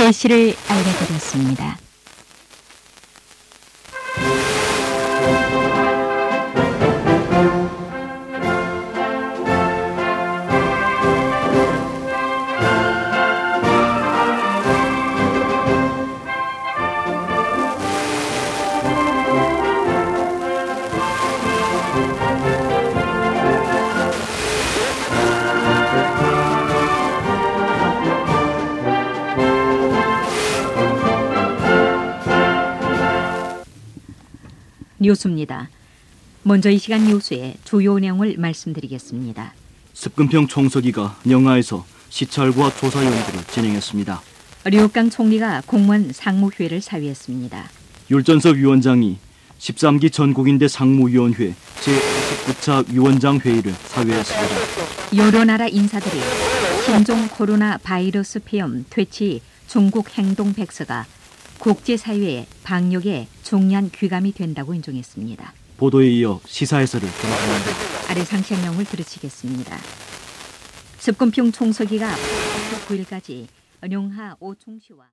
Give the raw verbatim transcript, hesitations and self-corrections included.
계시를 알려드렸습니다. 뉴스입니다. 먼저 이 시간 뉴스의 주요 내용을 말씀드리겠습니다. 습근평 총서기가 영하에서 시찰과 조사 연구를 진행했습니다. 류옥강 총리가 공무원 상무회를 사위했습니다. 율전섭 위원장이 십삼 기 전국인대 상무위원회 제이십구 차 위원장 회의를 사회했습니다. 여러 나라 인사들이 신종 코로나 바이러스 폐렴 퇴치 중국 행동 백서가 국제사회의 방역에 중요한 귀감이 된다고 인정했습니다. 보도에 이어 시사 해설을 전합니다. 아래 상세 내용을 들으시겠습니다. 습근평 총서기가 구 일까지 영하 오충시와